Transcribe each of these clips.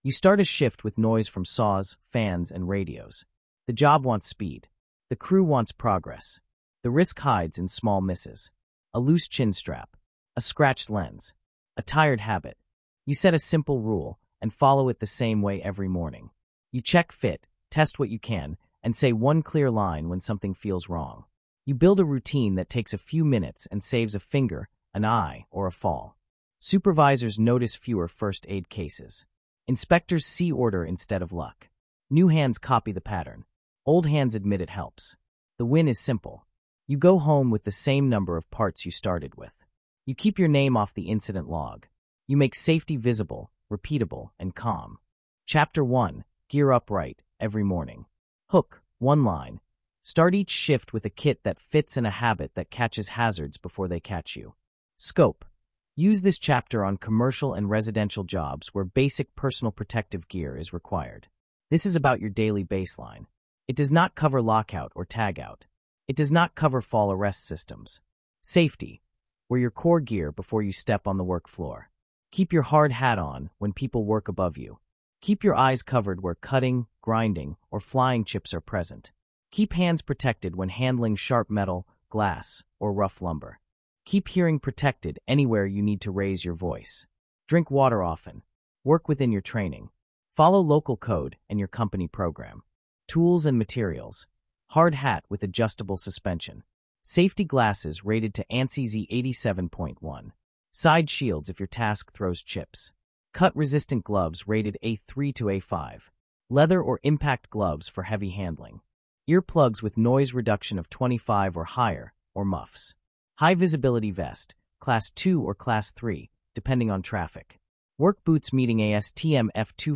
You start a shift with noise from saws, fans, and radios. The job wants speed. The crew wants progress. The risk hides in small misses. A loose chin strap, a scratched lens, a tired habit. You set a simple rule and follow it the same way every morning. You check fit, test what you can, and say one clear line when something feels wrong. You build a routine that takes a few minutes and saves a finger, an eye, or a fall. Supervisors notice fewer first aid cases. Inspectors see order instead of luck. New hands copy the pattern. Old hands admit it helps. The win is simple. You go home with the same number of parts you started with. You keep your name off the incident log. You make safety visible, repeatable, and calm. Chapter 1. Gear up right, every morning. Hook, one line. Start each shift with a kit that fits and a habit that catches hazards before they catch you. Scope. Use this chapter on commercial and residential jobs where basic personal protective gear is required. This is about your daily baseline. It does not cover lockout or tagout. It does not cover fall arrest systems. Safety. Wear your core gear before you step on the work floor. Keep your hard hat on when people work above you. Keep your eyes covered where cutting, grinding, or flying chips are present. Keep hands protected when handling sharp metal, glass, or rough lumber. Keep hearing protected anywhere you need to raise your voice. Drink water often. Work within your training. Follow local code and your company program. Tools and materials. Hard hat with adjustable suspension. Safety glasses rated to ANSI Z87.1. Side shields if your task throws chips. Cut-resistant gloves rated A3 to A5. Leather or impact gloves for heavy handling. Earplugs with noise reduction of 25 or higher, or muffs. High-visibility vest, Class 2 or Class 3, depending on traffic. Work boots meeting ASTM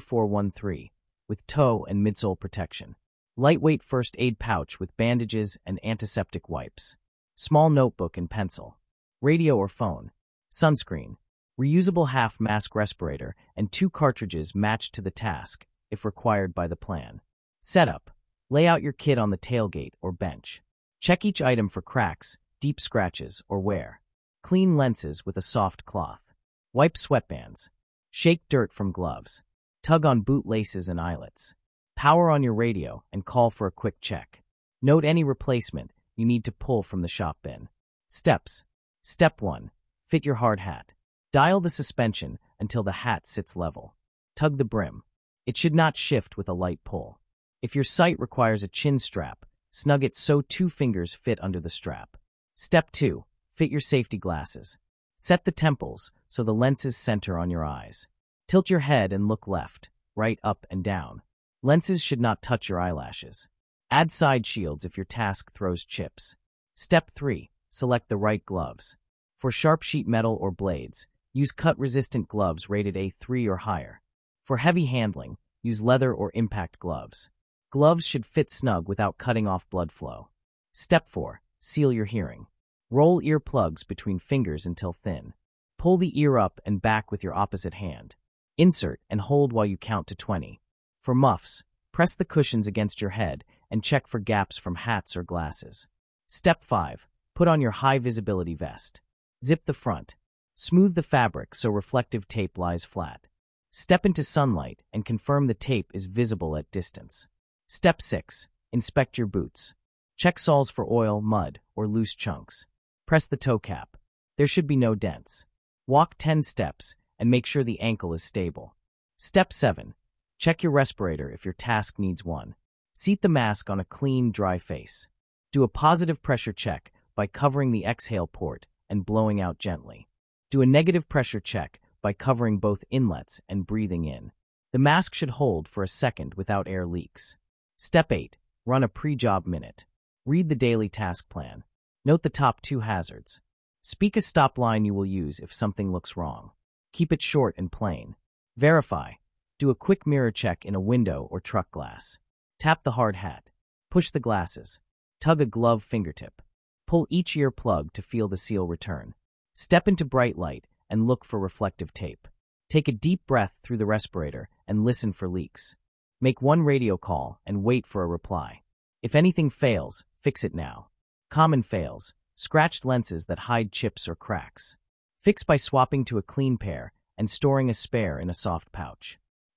F2413, with toe and midsole protection. Lightweight first aid pouch with bandages and antiseptic wipes. Small notebook and pencil. Radio or phone. Sunscreen. Reusable half-mask respirator and 2 cartridges matched to the task, if required by the plan. Setup. Lay out your kit on the tailgate or bench. Check each item for cracks, deep scratches, or wear. Clean lenses with a soft cloth. Wipe sweatbands. Shake dirt from gloves. Tug on boot laces and eyelets. Power on your radio and call for a quick check. Note any replacement you need to pull from the shop bin. Steps. Step 1. Fit your hard hat. Dial the suspension until the hat sits level. Tug the brim. It should not shift with a light pull. If your sight requires a chin strap, snug it so 2 fingers fit under the strap. Step 2. Fit your safety glasses. Set the temples so the lenses center on your eyes. Tilt your head and look left, right, up, and down. Lenses should not touch your eyelashes. Add side shields if your task throws chips. Step 3. Select the right gloves. For sharp sheet metal or blades, use cut-resistant gloves rated A3 or higher. For heavy handling, use leather or impact gloves. Gloves should fit snug without cutting off blood flow. Step 4. Seal your hearing. Roll earplugs between fingers until thin. Pull the ear up and back with your opposite hand. Insert and hold while you count to 20. For muffs, press the cushions against your head and check for gaps from hats or glasses. Step 5. Put on your high-visibility vest. Zip the front. Smooth the fabric so reflective tape lies flat. Step into sunlight and confirm the tape is visible at distance. Step 6. Inspect your boots. Check soles for oil, mud, or loose chunks. Press the toe cap. There should be no dents. Walk 10 steps and make sure the ankle is stable. Step 7. Check your respirator if your task needs one. Seat the mask on a clean, dry face. Do a positive pressure check by covering the exhale port and blowing out gently. Do a negative pressure check by covering both inlets and breathing in. The mask should hold for a second without air leaks. Step 8. Run a pre-job minute. Read the daily task plan. Note the top 2 hazards. Speak a stop line you will use if something looks wrong. Keep it short and plain. Verify. Do a quick mirror check in a window or truck glass. Tap the hard hat. Push the glasses. Tug a glove fingertip. Pull each ear plug to feel the seal return. Step into bright light and look for reflective tape. Take a deep breath through the respirator and listen for leaks. Make one radio call and wait for a reply. If anything fails, fix it now. Common fails: scratched lenses that hide chips or cracks. Fix by swapping to a clean pair and storing a spare in a soft pouch.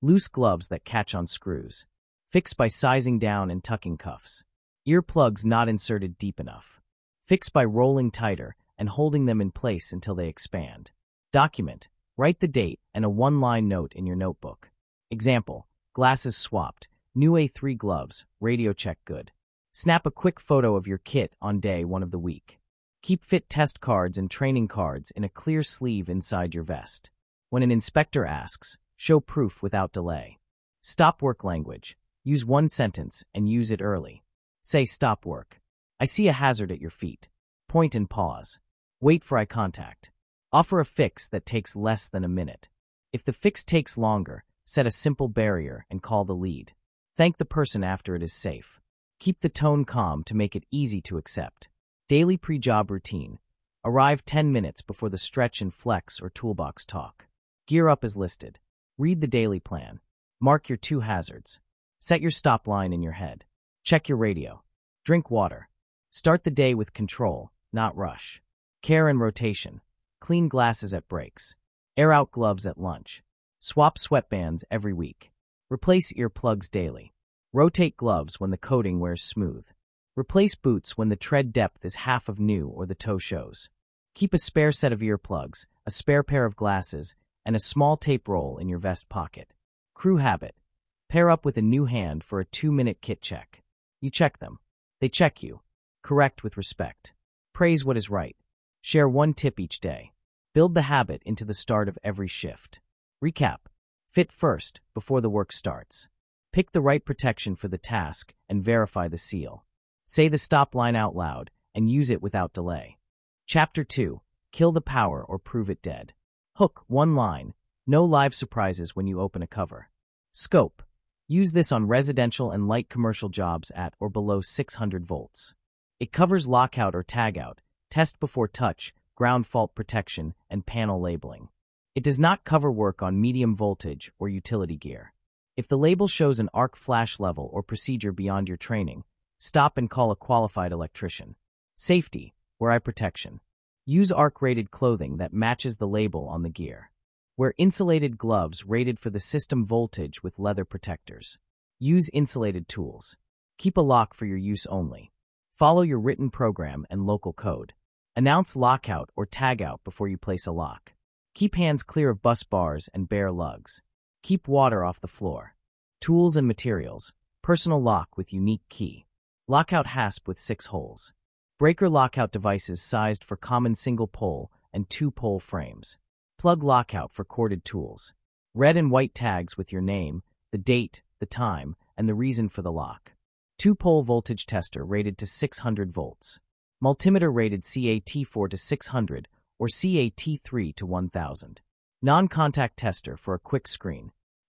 Loose gloves that catch on screws. Fix by sizing down and tucking cuffs. Earplugs not inserted deep enough. Fix by rolling tighter and holding them in place until they expand. Document. Write the date and a one-line note in your notebook. Example, glasses swapped, new A3 gloves, radio check good. Snap a quick photo of your kit on day 1 of the week. Keep fit test cards and training cards in a clear sleeve inside your vest. When an inspector asks, show proof without delay. Stop work language. Use one sentence and use it early. Say stop work. I see a hazard at your feet. Point and pause. Wait for eye contact. Offer a fix that takes less than a minute. If the fix takes longer, set a simple barrier and call the lead. Thank the person after it is safe. Keep the tone calm to make it easy to accept. Daily pre-job routine. Arrive 10 minutes before the stretch and flex or toolbox talk. Gear up as listed. Read the daily plan. Mark your 2 hazards. Set your stop line in your head. Check your radio. Drink water. Start the day with control, not rush. Care and rotation. Clean glasses at breaks. Air out gloves at lunch. Swap sweatbands every week. Replace earplugs daily. Rotate gloves when the coating wears smooth. Replace boots when the tread depth is half of new or the toe shows. Keep a spare set of earplugs, a spare pair of glasses, and a small tape roll in your vest pocket. Crew habit. Pair up with a new hand for a 2-minute kit check. You check them. They check you. Correct with respect. Praise what is right. Share one tip each day. Build the habit into the start of every shift. Recap. Fit first, before the work starts. Pick the right protection for the task and verify the seal. Say the stop line out loud and use it without delay. Chapter 2. Kill the power or prove it dead. Hook, 1 line. No live surprises when you open a cover. Scope. Use this on residential and light commercial jobs at or below 600 volts. It covers lockout or tagout, test before touch, ground fault protection, and panel labeling. It does not cover work on medium voltage or utility gear. If the label shows an arc flash level or procedure beyond your training, stop and call a qualified electrician. Safety, wear eye protection. Use arc-rated clothing that matches the label on the gear. Wear insulated gloves rated for the system voltage with leather protectors. Use insulated tools. Keep a lock for your use only. Follow your written program and local code. Announce lockout or tagout before you place a lock. Keep hands clear of bus bars and bare lugs. Keep water off the floor. Tools and materials. Personal lock with unique key. Lockout hasp with 6 holes. Breaker lockout devices sized for common single-pole and 2-pole frames. Plug lockout for corded tools. Red and white tags with your name, the date, the time, and the reason for the lock. 2-pole voltage tester rated to 600 volts. Multimeter rated CAT4 to 600 or CAT3 to 1000. Non-contact tester for a quick screen.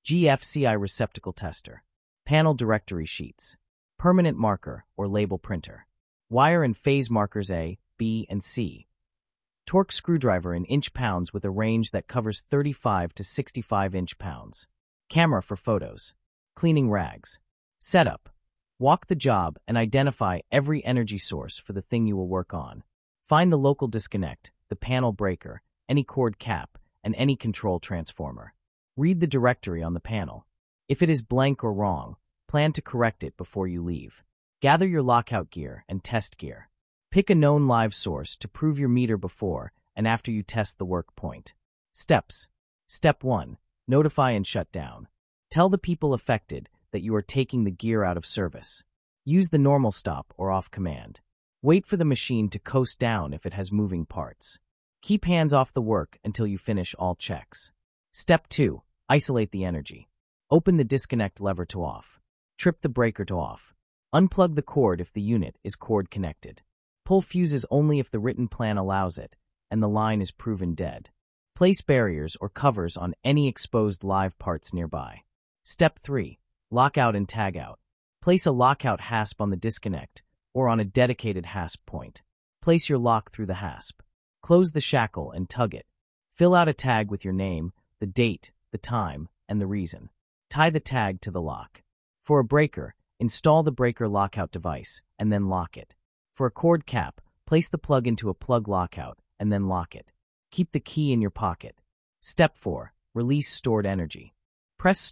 GFCI receptacle tester. Panel directory sheets. Permanent marker or label printer. Wire and phase markers A, B, and C. Torque screwdriver in inch-pounds with a range that covers 35 to 65 inch-pounds. Camera for photos. Cleaning rags. Setup. Walk the job and identify every energy source for the thing you will work on. Find the local disconnect, the panel breaker, any cord cap, and any control transformer. Read the directory on the panel. If it is blank or wrong, plan to correct it before you leave. Gather your lockout gear and test gear. Pick a known live source to prove your meter before and after you test the work point. Steps. Step 1. Notify and shut down. Tell the people affected that you are taking the gear out of service. Use the normal stop or off command. Wait for the machine to coast down if it has moving parts. Keep hands off the work until you finish all checks. Step 2. Isolate the energy. Open the disconnect lever to off. Trip the breaker to off. Unplug the cord if the unit is cord connected. Pull fuses only if the written plan allows it and the line is proven dead. Place barriers or covers on any exposed live parts nearby. Step 3. Lockout and tagout. Place a lockout hasp on the disconnect or on a dedicated hasp point. Place your lock through the hasp. Close the shackle and tug it. Fill out a tag with your name, the date, the time, and the reason. Tie the tag to the lock. For a breaker, install the breaker lockout device and then lock it. For a cord cap, place the plug into a plug lockout and then lock it. Keep the key in your pocket. Step 4. Release stored energy. Press start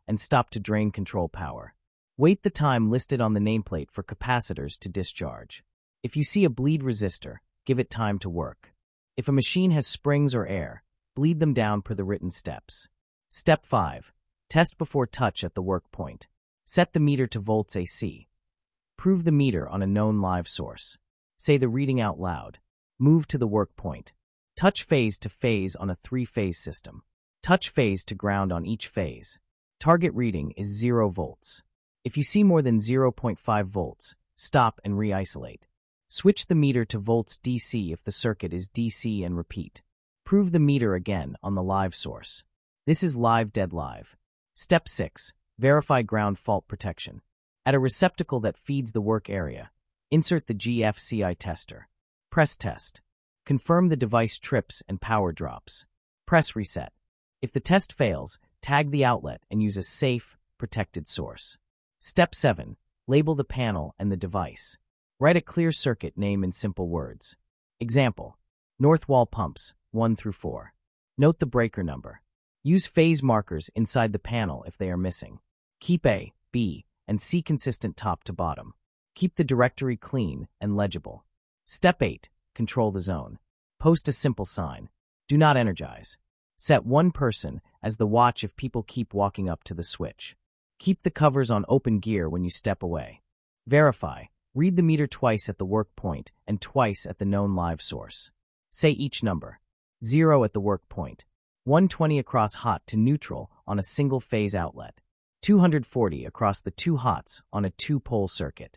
and stop to drain control power. Wait the time listed on the nameplate for capacitors to discharge. If you see a bleed resistor, give it time to work. If a machine has springs or air, bleed them down per the written steps. Step 5. Test before touch at the work point. Set the meter to volts AC. Prove the meter on a known live source. Say the reading out loud. Move to the work point. Touch phase to phase on a 3-phase system. Touch phase to ground on each phase. Target reading is 0 volts. If you see more than 0.5 volts, stop and re-isolate. Switch the meter to volts DC if the circuit is DC and repeat. Prove the meter again on the live source. This is live dead live. Step 6. Verify ground fault protection. At a receptacle that feeds the work area, insert the GFCI tester. Press test. Confirm the device trips and power drops. Press reset. If the test fails, tag the outlet and use a safe, protected source. Step 7. Label the panel and the device. Write a clear circuit name in simple words. Example: north wall pumps, 1 through 4. Note the breaker number. Use phase markers inside the panel if they are missing. Keep A, B, and C consistent top to bottom. Keep the directory clean and legible. Step 8. Control the zone. Post a simple sign. Do not energize. Set one person as the watch if people keep walking up to the switch. Keep the covers on open gear when you step away. Verify. Read the meter twice at the work point and twice at the known live source. Say each number. 0 at the work point. 120 across hot to neutral on a single phase outlet. 240 across the 2 hots on a 2-pole circuit.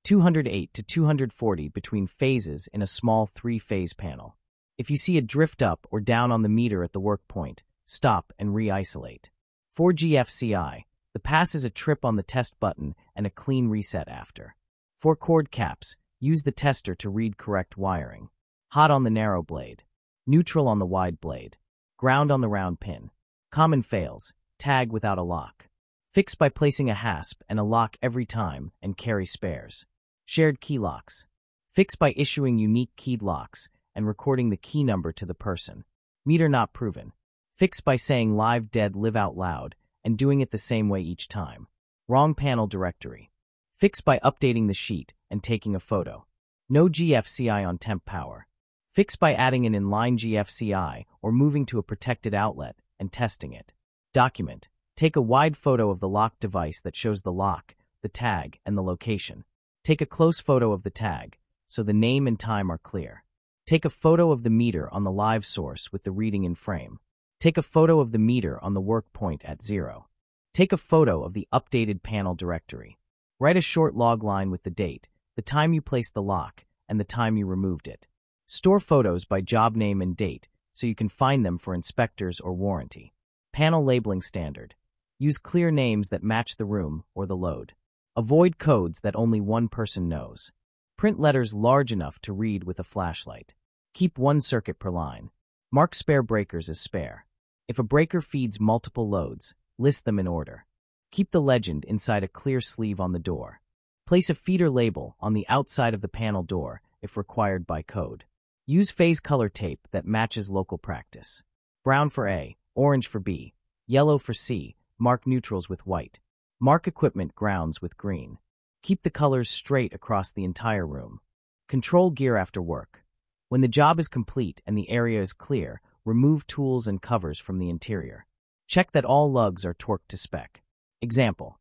208 to 240 between phases in a small 3-phase panel. If you see a drift up or down on the meter at the work point, stop and re-isolate. For GFCI, the pass is a trip on the test button and a clean reset after. For cord caps, use the tester to read correct wiring. Hot on the narrow blade. Neutral on the wide blade. Ground on the round pin. Common fails. Tag without a lock. Fix by placing a hasp and a lock every time and carry spares. Shared key locks. Fix by issuing unique keyed locks and recording the key number to the person. Meter not proven. Fix by saying live dead live out loud and doing it the same way each time. Wrong panel directory. Fix by updating the sheet and taking a photo. No GFCI on temp power. Fix by adding an inline GFCI or moving to a protected outlet and testing it. Document. Take a wide photo of the locked device that shows the lock, the tag, and the location. Take a close photo of the tag, so the name and time are clear. Take a photo of the meter on the live source with the reading in frame. Take a photo of the meter on the work point at 0. Take a photo of the updated panel directory. Write a short log line with the date, the time you placed the lock, and the time you removed it. Store photos by job name and date so you can find them for inspectors or warranty. Panel labeling standard. Use clear names that match the room or the load. Avoid codes that only one person knows. Print letters large enough to read with a flashlight. Keep one circuit per line. Mark spare breakers as spare. If a breaker feeds multiple loads, list them in order. Keep the legend inside a clear sleeve on the door. Place a feeder label on the outside of the panel door if required by code. Use phase color tape that matches local practice. Brown for A, orange for B, yellow for C, mark neutrals with white. Mark equipment grounds with green. Keep the colors straight across the entire room. Control gear after work. When the job is complete and the area is clear, remove tools and covers from the interior. Check that all lugs are torqued to spec. Example: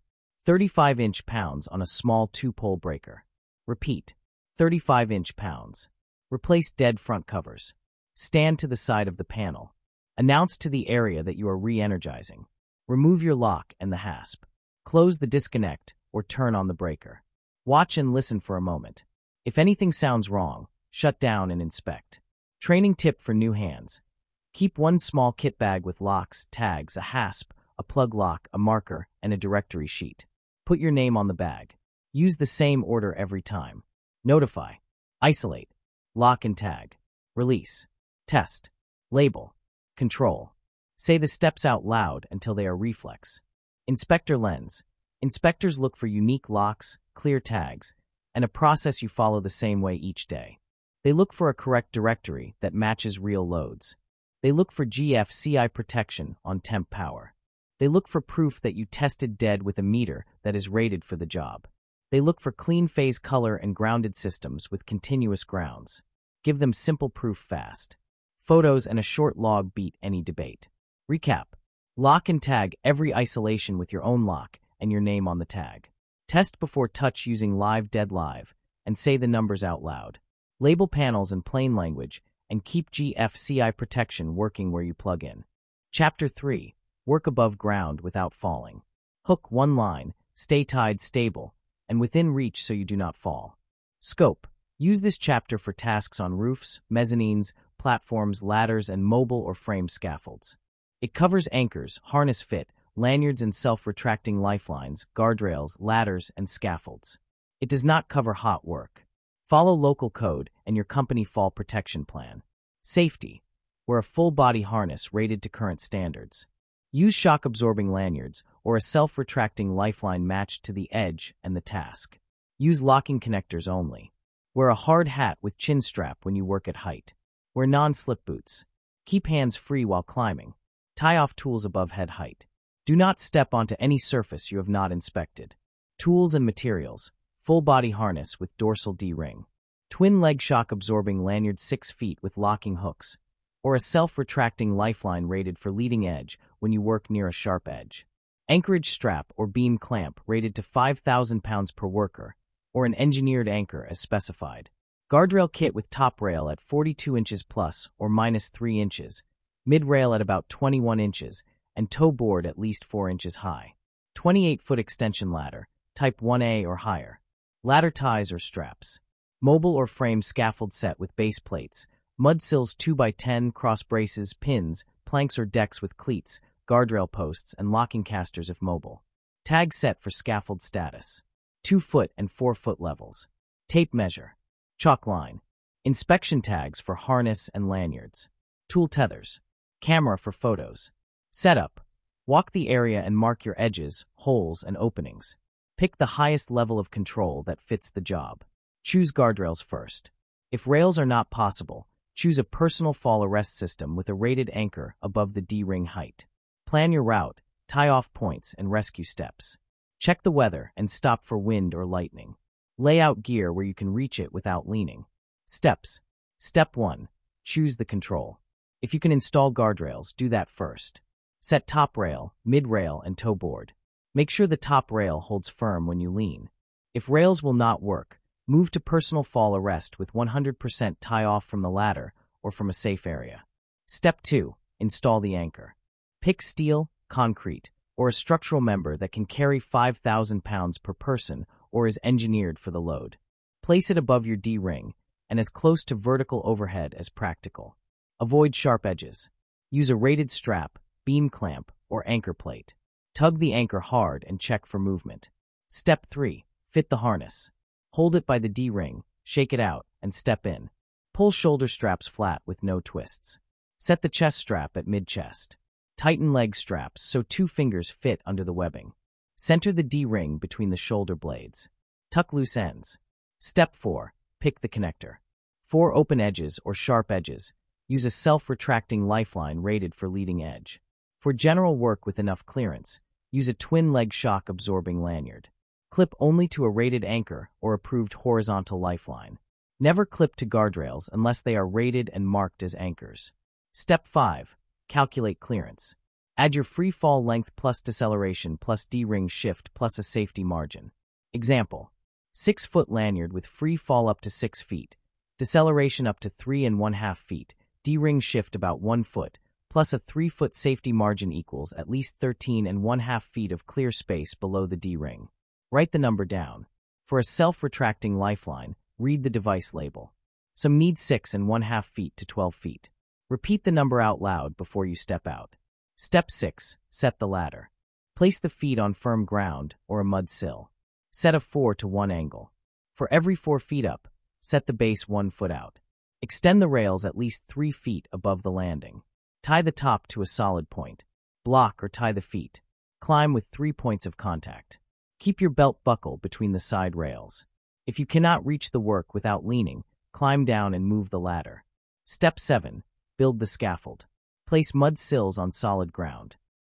35 inch-pounds on a small 2-pole breaker. Repeat: 35 inch-pounds. Replace dead front covers. Stand to the side of the panel. Announce to the area that you are re-energizing. Remove your lock and the hasp. Close the disconnect or turn on the breaker. Watch and listen for a moment. If anything sounds wrong, shut down and inspect. Training tip for new hands. Keep one small kit bag with locks, tags, a hasp, a plug lock, a marker, and a directory sheet. Put your name on the bag. Use the same order every time. Notify. Isolate. Lock and tag. Release. Test. Label. Control. Say the steps out loud until they are reflex. Inspector lens. Inspectors look for unique locks, clear tags, and a process you follow the same way each day. They look for a correct directory that matches real loads. They look for GFCI protection on temp power. They look for proof that you tested dead with a meter that is rated for the job. They look for clean phase color and grounded systems with continuous grounds. Give them simple proof fast. Photos and a short log beat any debate. Recap. Lock and tag every isolation with your own lock and your name on the tag. Test before touch using Live Dead Live and say the numbers out loud. Label panels in plain language and keep GFCI protection working where you plug in. Chapter 3. Work above ground without falling. Hook one line, stay tied stable, and within reach so you do not fall. Scope. Use this chapter for tasks on roofs, mezzanines, platforms, ladders, and mobile or frame scaffolds. It covers anchors, harness fit, lanyards and self-retracting lifelines, guardrails, ladders, and scaffolds. It does not cover hot work. Follow local code and your company fall protection plan. Safety. Wear a full-body harness rated to current standards. Use shock-absorbing lanyards or a self-retracting lifeline matched to the edge and the task. Use locking connectors only. Wear a hard hat with chin strap when you work at height. Wear non-slip boots. Keep hands free while climbing. Tie off tools above head height. Do not step onto any surface you have not inspected. Tools and materials. Full body harness with dorsal D-ring. Twin leg shock absorbing lanyard 6 feet with locking hooks. Or a self-retracting lifeline rated for leading edge when you work near a sharp edge. Anchorage strap or beam clamp rated to 5,000 pounds per worker, or an engineered anchor as specified. Guardrail kit with top rail at 42 inches plus or minus 3 inches, mid-rail at about 21 inches, and toe board at least 4 inches high. 28-foot extension ladder, type 1A or higher. Ladder ties or straps. Mobile or frame scaffold set with base plates, mud sills 2x10, cross braces, pins, planks or decks with cleats, guardrail posts, and locking casters if mobile. Tag set for scaffold status. 2-foot and 4-foot levels. Tape measure. Chalk line. Inspection tags for harness and lanyards. Tool tethers. Camera for photos. Setup. Walk the area and mark your edges, holes, and openings. Pick the highest level of control that fits the job. Choose guardrails first. If rails are not possible, choose a personal fall arrest system with a rated anchor above the D-ring height. Plan your route, tie off points, and rescue steps. Check the weather and stop for wind or lightning. Lay out gear where you can reach it without leaning. Steps. Step 1. Choose the control. If you can install guardrails, do that first. Set top rail, mid-rail, and toe board. Make sure the top rail holds firm when you lean. If rails will not work, move to personal fall arrest with 100% tie off from the ladder or from a safe area. Step 2. Install the anchor. Pick steel, concrete, or a structural member that can carry 5,000 pounds per person or is engineered for the load. Place it above your D-ring and as close to vertical overhead as practical. Avoid sharp edges. Use a rated strap, beam clamp, or anchor plate. Tug the anchor hard and check for movement. Step 3. Fit the harness. Hold it by the D-ring, shake it out, and step in. Pull shoulder straps flat with no twists. Set the chest strap at mid-chest. Tighten leg straps so 2 fingers fit under the webbing. Center the D-ring between the shoulder blades. Tuck loose ends. Step 4. Pick the connector. 4 open edges or sharp edges. Use a self-retracting lifeline rated for leading edge. For general work with enough clearance, use a twin-leg shock-absorbing lanyard. Clip only to a rated anchor or approved horizontal lifeline. Never clip to guardrails unless they are rated and marked as anchors. Step 5. Calculate clearance. Add your free fall length plus deceleration plus D-ring shift plus a safety margin. Example. 6-foot lanyard with free fall up to 6 feet, deceleration up to 3½ feet, D-ring shift about 1 foot, plus a 3-foot safety margin equals at least 13½ feet of clear space below the D-ring. Write the number down. For a self-retracting lifeline, read the device label. Some need 6½ feet to 12 feet. Repeat the number out loud before you step out. Step 6. Set the ladder. Place the feet on firm ground or a mud sill. Set a 4 to 1 angle. For every 4 feet up, set the base 1 foot out. Extend the rails at least 3 feet above the landing. Tie the top to a solid point. Block or tie the feet. Climb with 3 points of contact. Keep your belt buckle between the side rails. If you cannot reach the work without leaning, climb down and move the ladder. Step 7. Build the scaffold. Place mud sills on solid ground.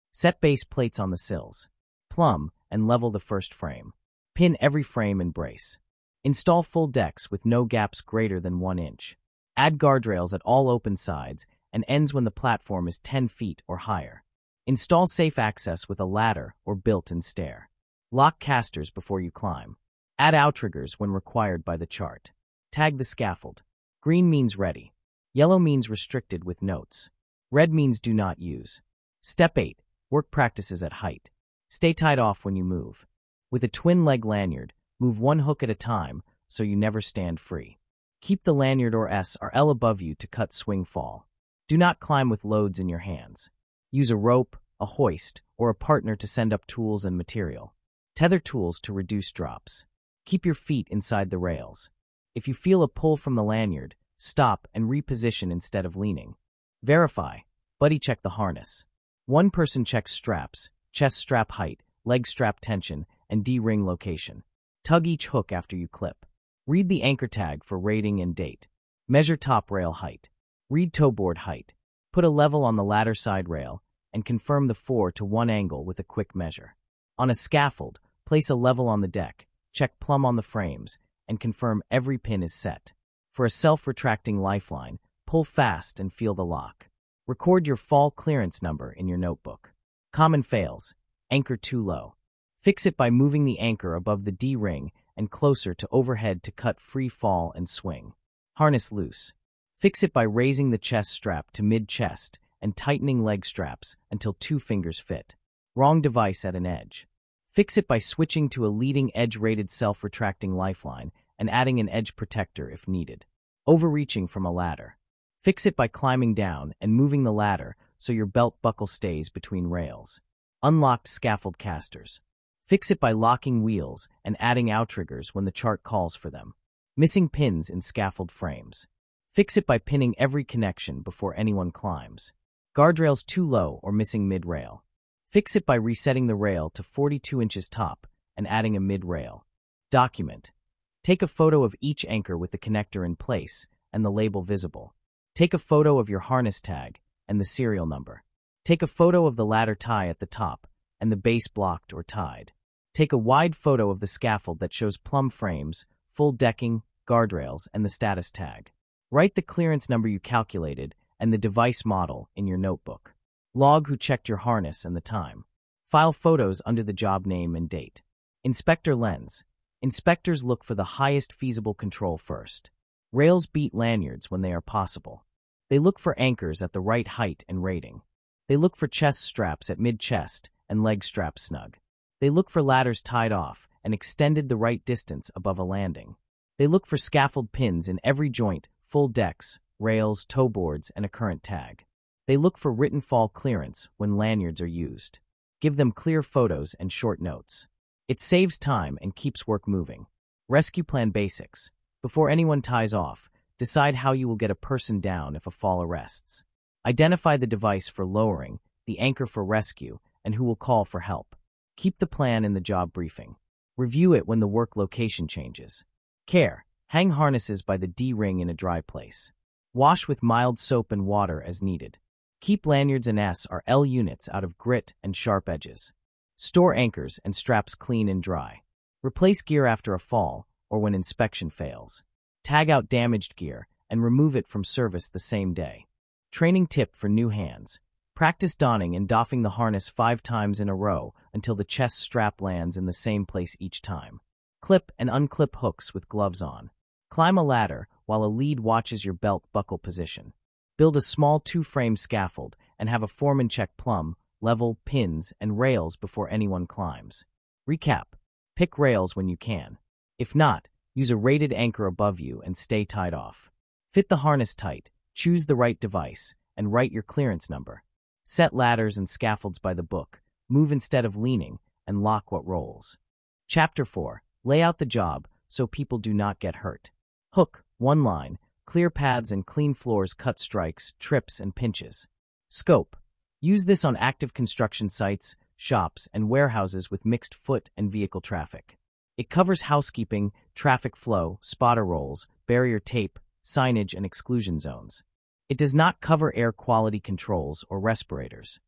Set base plates on the sills. Plumb and level the first frame. Pin every frame and brace. Install full decks with no gaps greater than 1 inch. Add guardrails at all open sides and ends when the platform is 10 feet or higher. Install safe access with a ladder or built-in stair. Lock casters before you climb. Add outriggers when required by the chart. Tag the scaffold. Green means ready. Yellow means restricted with notes. Red means do not use. Step 8. Work practices at height. Stay tied off when you move. With a twin-leg lanyard, move one hook at a time so you never stand free. Keep the lanyard or S or L above you to cut swing fall. Do not climb with loads in your hands. Use a rope, a hoist, or a partner to send up tools and material. Tether tools to reduce drops. Keep your feet inside the rails. If you feel a pull from the lanyard, stop and reposition instead of leaning. Verify. Buddy check the harness. One person checks straps, chest strap height, leg strap tension, and D-ring location. Tug each hook after you clip. Read the anchor tag for rating and date. Measure top rail height. Read toe board height. Put a level on the ladder side rail and confirm the 4 to 1 angle with a quick measure. On a scaffold, place a level on the deck, check plumb on the frames, and confirm every pin is set. For a self-retracting lifeline, pull fast and feel the lock. Record your fall clearance number in your notebook. Common fails. Anchor too low. Fix it by moving the anchor above the D-ring and closer to overhead to cut free fall and swing. Harness loose. Fix it by raising the chest strap to mid-chest and tightening leg straps until 2 fingers fit. Wrong device at an edge. Fix it by switching to a leading edge-rated self-retracting lifeline and adding an edge protector if needed. Overreaching from a ladder. Fix it by climbing down and moving the ladder so your belt buckle stays between rails. Unlocked scaffold casters. Fix it by locking wheels and adding outriggers when the chart calls for them. Missing pins in scaffold frames. Fix it by pinning every connection before anyone climbs. Guardrails too low or missing mid-rail. Fix it by resetting the rail to 42 inches top and adding a mid-rail. Document. Take a photo of each anchor with the connector in place and the label visible. Take a photo of your harness tag and the serial number. Take a photo of the ladder tie at the top and the base blocked or tied. Take a wide photo of the scaffold that shows plumb frames, full decking, guardrails, and the status tag. Write the clearance number you calculated and the device model in your notebook. Log who checked your harness and the time. File photos under the job name and date. Inspector lens. Inspectors look for the highest feasible control first. Rails beat lanyards when they are possible. They look for anchors at the right height and rating. They look for chest straps at mid-chest and leg straps snug. They look for ladders tied off and extended the right distance above a landing. They look for scaffold pins in every joint, full decks, rails, toe boards, and a current tag. They look for written fall clearance when lanyards are used. Give them clear photos and short notes. It saves time and keeps work moving. Rescue plan basics. Before anyone ties off, decide how you will get a person down if a fall arrests. Identify the device for lowering, the anchor for rescue, and who will call for help. Keep the plan in the job briefing. Review it when the work location changes. Care. Hang harnesses by the D-ring in a dry place. Wash with mild soap and water as needed. Keep lanyards and S or L units out of grit and sharp edges. Store anchors and straps clean and dry. Replace gear after a fall or when inspection fails. Tag out damaged gear and remove it from service the same day. Training tip for new hands. Practice donning and doffing the harness 5 times in a row until the chest strap lands in the same place each time. Clip and unclip hooks with gloves on. Climb a ladder while a lead watches your belt buckle position. Build a small 2-frame scaffold and have a foreman check plumb, level, pins, and rails before anyone climbs. Recap. Pick rails when you can. If not, use a rated anchor above you and stay tied off. Fit the harness tight, choose the right device, and write your clearance number. Set ladders and scaffolds by the book, move instead of leaning, and lock what rolls. Chapter 4. Lay out the job so people do not get hurt. Hook, 1 line, clear paths and clean floors cut strikes, trips, and pinches. Scope. Use this on active construction sites, shops, and warehouses with mixed foot and vehicle traffic. It covers housekeeping, traffic flow, spotter rolls, barrier tape, signage, and exclusion zones. It does not cover air quality controls or respirators.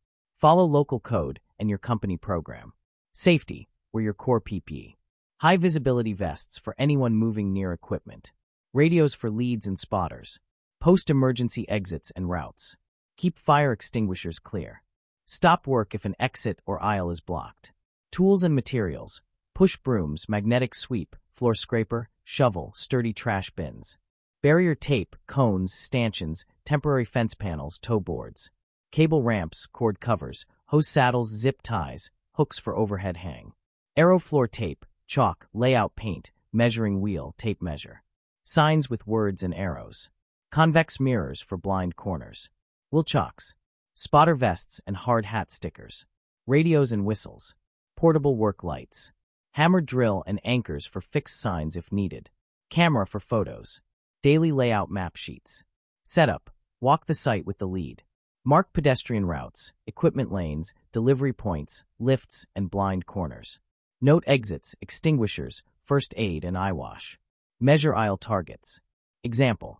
Follow local code and your company program. Safety, were your core PPE. High visibility vests for anyone moving near equipment. Radios for leads and spotters. Post emergency exits and routes. Keep fire extinguishers clear. Stop work if an exit or aisle is blocked. Tools and materials. Push brooms, magnetic sweep, floor scraper, shovel, sturdy trash bins. Barrier tape, cones, stanchions, temporary fence panels, tow boards. Cable ramps, cord covers, hose saddles, zip ties, hooks for overhead hang. Aero floor tape, chalk, layout paint, measuring wheel, tape measure. Signs with words and arrows. Convex mirrors for blind corners. Wool chalks. Spotter vests and hard hat stickers. Radios and whistles. Portable work lights. Hammered drill and anchors for fixed signs if needed. Camera for photos. Daily layout map sheets. Setup. Walk the site with the lead. Mark pedestrian routes, equipment lanes, delivery points, lifts, and blind corners. Note exits, extinguishers, first aid, and eye wash. Measure aisle targets. Example.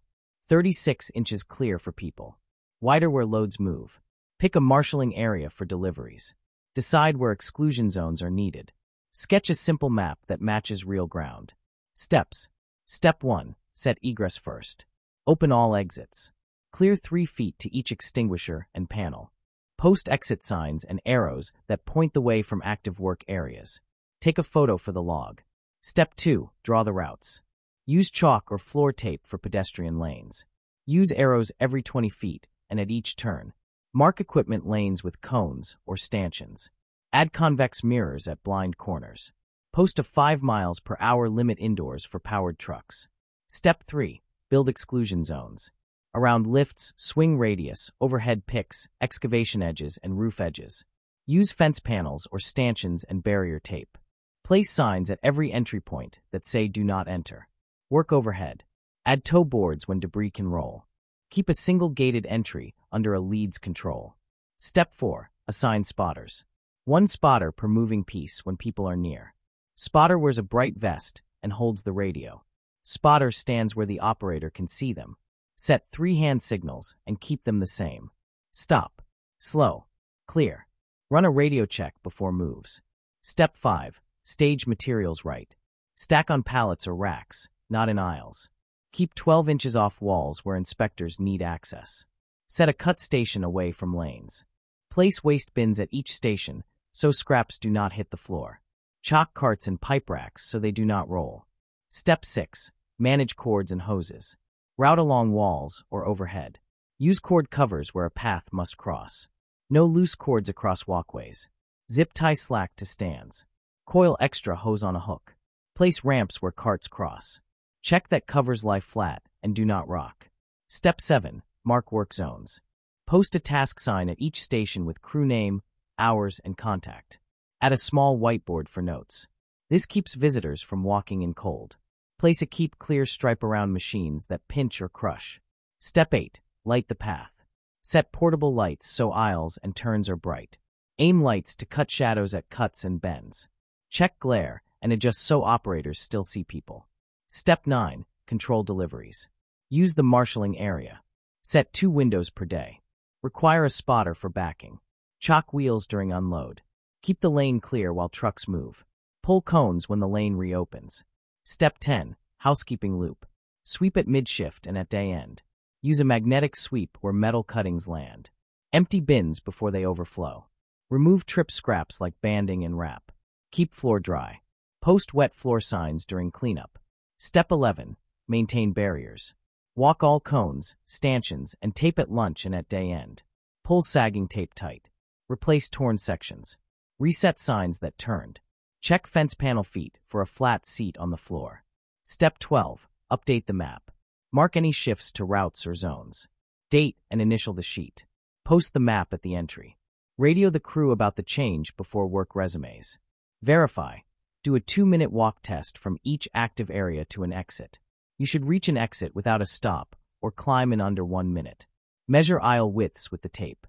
36 inches clear for people. Wider where loads move. Pick a marshalling area for deliveries. Decide where exclusion zones are needed. Sketch a simple map that matches real ground. Steps. Step 1. Set egress first. Open all exits. Clear 3 feet to each extinguisher and panel. Post exit signs and arrows that point the way from active work areas. Take a photo for the log. Step 2. Draw the routes. Use chalk or floor tape for pedestrian lanes. Use arrows every 20 feet and at each turn. Mark equipment lanes with cones or stanchions. Add convex mirrors at blind corners. Post a 5 miles per hour limit indoors for powered trucks. Step 3. Build exclusion zones. Around lifts, swing radius, overhead picks, excavation edges, and roof edges. Use fence panels or stanchions and barrier tape. Place signs at every entry point that say "Do not enter." Work overhead. Add tow boards when debris can roll. Keep a single gated entry under a lead's control. Step 4. Assign spotters. 1 spotter per moving piece when people are near. Spotter wears a bright vest and holds the radio. Spotter stands where the operator can see them. Set 3 hand signals and keep them the same. Stop. Slow. Clear. Run a radio check before moves. Step 5. Stage materials right. Stack on pallets or racks, not in aisles. Keep 12 inches off walls where inspectors need access. Set a cut station away from lanes. Place waste bins at each station so scraps do not hit the floor. Chalk carts and pipe racks so they do not roll. Step 6. Manage cords and hoses. Route along walls or overhead. Use cord covers where a path must cross. No loose cords across walkways. Zip tie slack to stands. Coil extra hose on a hook. Place ramps where carts cross. Check that covers lie flat and do not rock. Step 7. Mark work zones. Post a task sign at each station with crew name, hours, and contact. Add a small whiteboard for notes. This keeps visitors from walking in cold. Place a keep clear stripe around machines that pinch or crush. Step 8. Light the path. Set portable lights so aisles and turns are bright. Aim lights to cut shadows at cuts and bends. Check glare and adjust so operators still see people. Step 9. Control deliveries. Use the marshalling area. Set 2 windows per day. Require a spotter for backing. Chalk wheels during unload. Keep the lane clear while trucks move. Pull cones when the lane reopens. Step 10. Housekeeping loop. Sweep at mid-shift and at day end. Use a magnetic sweep where metal cuttings land. Empty bins before they overflow. Remove trip scraps like banding and wrap. Keep floor dry. Post wet floor signs during cleanup. Step 11. Maintain barriers. Walk all cones, stanchions, and tape at lunch and at day end. Pull sagging tape tight. Replace torn sections. Reset signs that turned. Check fence panel feet for a flat seat on the floor. Step 12. Update the map. Mark any shifts to routes or zones. Date and initial the sheet. Post the map at the entry. Radio the crew about the change before work resumes. Verify. Do a 2-minute walk test from each active area to an exit. You should reach an exit without a stop or climb in under 1 minute. Measure aisle widths with the tape.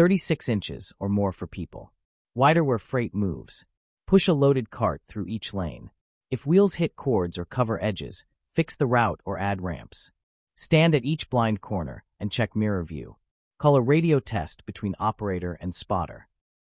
36 inches or more for people. Wider where freight moves. Push a loaded cart through each lane. If wheels hit cords or cover edges, fix the route or add ramps. Stand at each blind corner and check mirror view. Call a radio test between operator and spotter.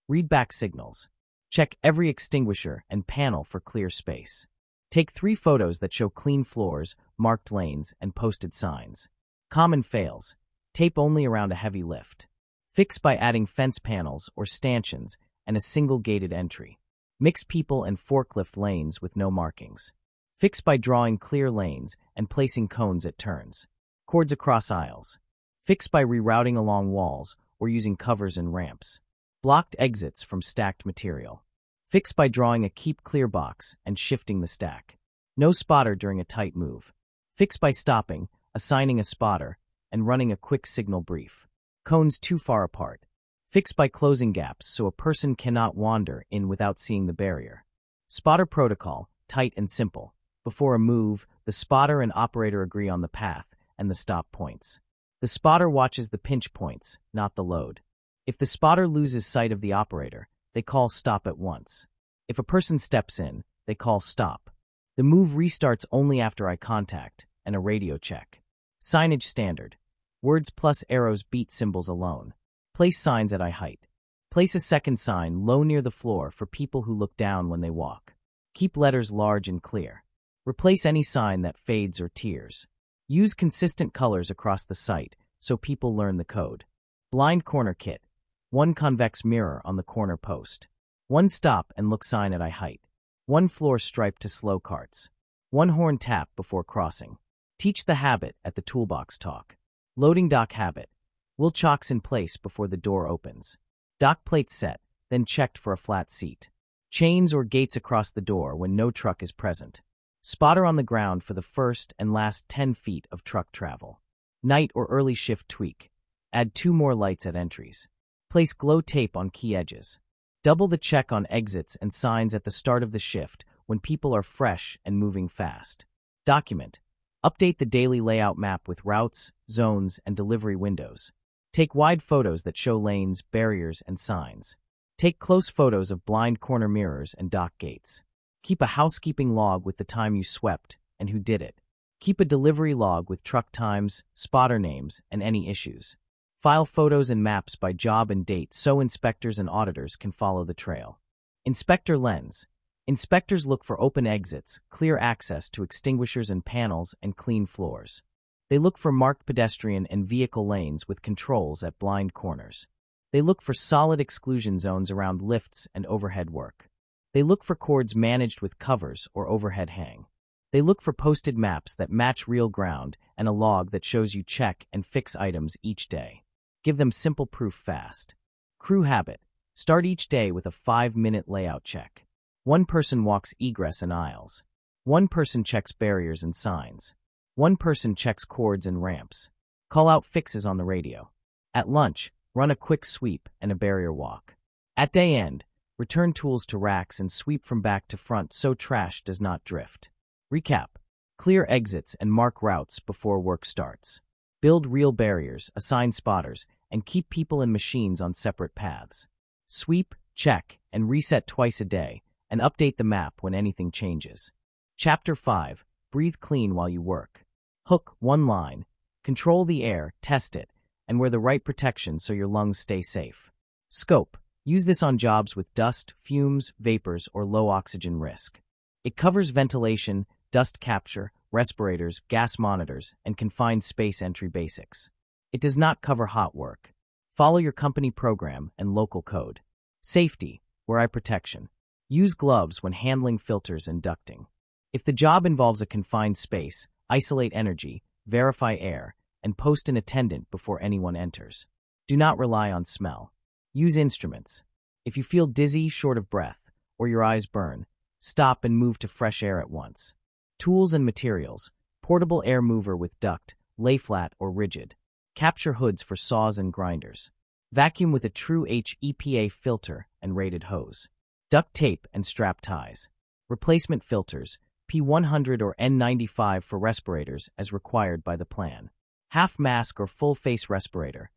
Read back signals. Check every extinguisher and panel for clear space. Take 3 photos that show clean floors, marked lanes, and posted signs. Common fails. Tape only around a heavy lift. Fix by adding fence panels or stanchions and a single gated entry. Mix people and forklift lanes with no markings. Fix by drawing clear lanes and placing cones at turns. Cords across aisles. Fix by rerouting along walls or using covers and ramps. Blocked exits from stacked material. Fix by drawing a keep clear box and shifting the stack. No spotter during a tight move. Fix by stopping, assigning a spotter, and running a quick signal brief. Cones too far apart. Fix by closing gaps so a person cannot wander in without seeing the barrier. Spotter protocol, tight and simple. Before a move, the spotter and operator agree on the path and the stop points. The spotter watches the pinch points, not the load. If the spotter loses sight of the operator, they call stop at once. If a person steps in, they call stop. The move restarts only after eye contact and a radio check. Signage standard. Words plus arrows beat symbols alone. Place signs at eye height. Place a second sign low near the floor for people who look down when they walk. Keep letters large and clear. Replace any sign that fades or tears. Use consistent colors across the site so people learn the code. Blind corner kit. 1 convex mirror on the corner post. 1 stop and look sign at eye height. 1 floor stripe to slow carts. 1 horn tap before crossing. Teach the habit at the toolbox talk. Loading dock habit. Will chocks in place before the door opens. Dock plates set, then checked for a flat seat. Chains or gates across the door when no truck is present. Spotter on the ground for the first and last 10 feet of truck travel. Night or early shift tweak. Add 2 more lights at entries. Place glow tape on key edges. Double the check on exits and signs at the start of the shift when people are fresh and moving fast. Document. Update the daily layout map with routes, zones, and delivery windows. Take wide photos that show lanes, barriers, and signs. Take close photos of blind corner mirrors and dock gates. Keep a housekeeping log with the time you swept and who did it. Keep a delivery log with truck times, spotter names, and any issues. File photos and maps by job and date so inspectors and auditors can follow the trail. Inspector lens. Inspectors look for open exits, clear access to extinguishers and panels, and clean floors. They look for marked pedestrian and vehicle lanes with controls at blind corners. They look for solid exclusion zones around lifts and overhead work. They look for cords managed with covers or overhead hang. They look for posted maps that match real ground and a log that shows you check and fix items each day. Give them simple proof fast. Crew habit. Start each day with a 5-minute layout check. 1 person walks egress and aisles. 1 person checks barriers and signs. 1 person checks cords and ramps. Call out fixes on the radio. At lunch, run a quick sweep and a barrier walk. At day end, return tools to racks and sweep from back to front so trash does not drift. Recap. Clear exits and mark routes before work starts. Build real barriers, assign spotters, and keep people and machines on separate paths. Sweep, check, and reset twice a day, and update the map when anything changes. Chapter 5. Breathe clean while you work. Hook, 1 line. Control the air, test it, and wear the right protection so your lungs stay safe. Scope. Use this on jobs with dust, fumes, vapors, or low oxygen risk. It covers ventilation, dust capture, respirators, gas monitors, and confined space entry basics. It does not cover hot work. Follow your company program and local code. Safety. Wear eye protection. Use gloves when handling filters and ducting. If the job involves a confined space, isolate energy, verify air, and post an attendant before anyone enters. Do not rely on smell. Use instruments. If you feel dizzy, short of breath, or your eyes burn, stop and move to fresh air at once. Tools and materials. Portable air mover with duct, lay flat or rigid. Capture hoods for saws and grinders. Vacuum with a true HEPA filter and rated hose. Duct tape and strap ties. Replacement filters, P100 or N95 for respirators as required by the plan. Half mask or full face respirator,